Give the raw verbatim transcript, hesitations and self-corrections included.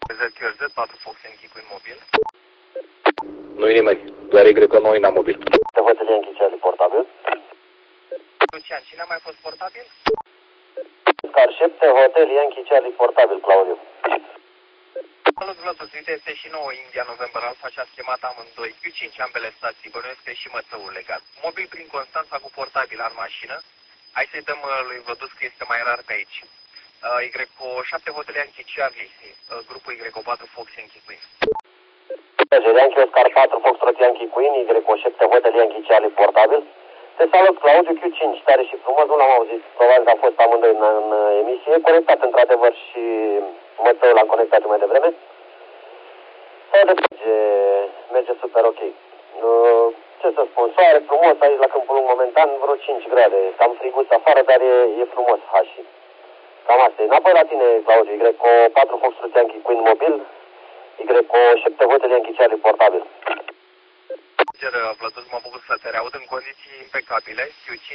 Z Q R Z, patru Fox Yankee Queen mobil. Nu-i nimeni, doar Y noi n-am mobil. Te hotel Yankee Charlie portabil. Lucian, cine a mai fost portabil? Car șapte hotel Yankee Charlie portabil, Claudiu. Salut, Vlătus, uite, este și nouă India November Alpha și a schemat amândoi Q cinci ambele stații, bănuiesc că e și mățăul legat. Mobil prin Constanța cu portabil în mașină. Hai să-i dăm lui Vlătus că este mai rar pe aici. Y O șapte Hotel Yankee Charlie, grupul Y O patru Fox Yankee Queen. Yankee Oscar patru Foxtrot Yankee Queen, Y O șapte Hotel Yankee Charlie portabil. Te salut, Claudiu, Q cinci, tare și frumos, nu l-am auzit, probabil că am fost amândoi în, în emisie, conectat într-adevăr și mățăul l-am conectat mai devreme. Merge, merge super ok. Ce să spun, soare frumos aici la Câmpul Lung momentan, vreo cinci grade, cam friguț afară, dar e, e frumos hași. Cam asta e. Înapoi la tine, Claudiu, Y O patru Foxtrot Yankee Queen mobil, Y O șapte Hotel Yankee Charlie portabil. Vlătus, mă bucur să te reaud în condiții impecabile, Q cinci.